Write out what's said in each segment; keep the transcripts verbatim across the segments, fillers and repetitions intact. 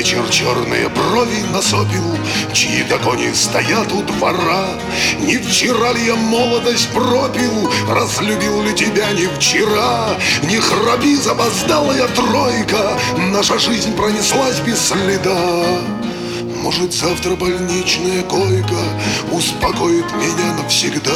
вечер черные брови насопил, чьи-то кони стоят у двора. Не вчера ли я молодость пропил, разлюбил ли тебя не вчера? Не храпи, запоздалая тройка, наша жизнь пронеслась без следа. Может, завтра больничная койка успокоит меня навсегда.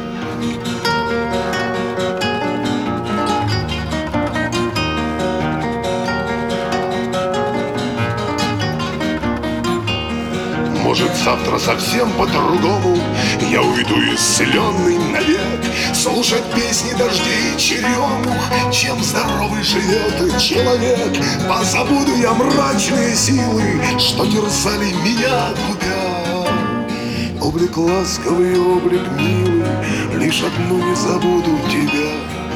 Может, завтра совсем по-другому я уйду исцеленный навек, слушать песни дождей и черемух, чем здоровый живет человек. Позабуду я мрачные силы, что терзали меня губя. Облик ласковый, облик милый, лишь одну не забуду тебя.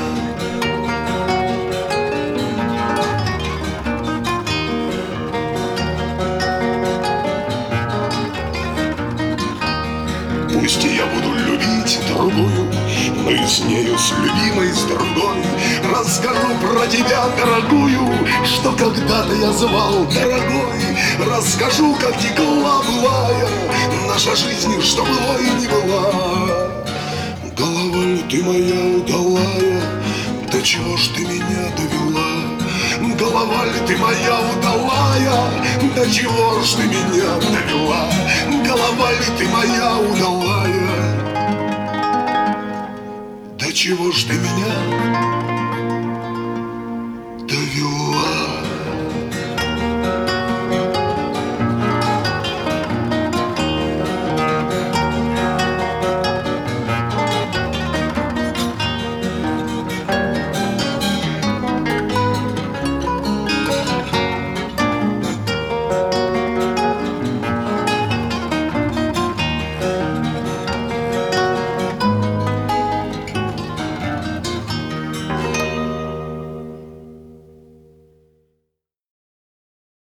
Пусть я буду любить другую, но и с нею, с любимой, с другой расскажу про тебя, дорогую, что когда-то я звал дорогой. Расскажу, как текла былая наша жизнь, что было и не была. Голова ли ты моя удалая, до чего ж ты меня довела? Голова ли ты моя удалая, до чего ж ты меня довела? Голова ли ты моя удалая, до чего ж ты меня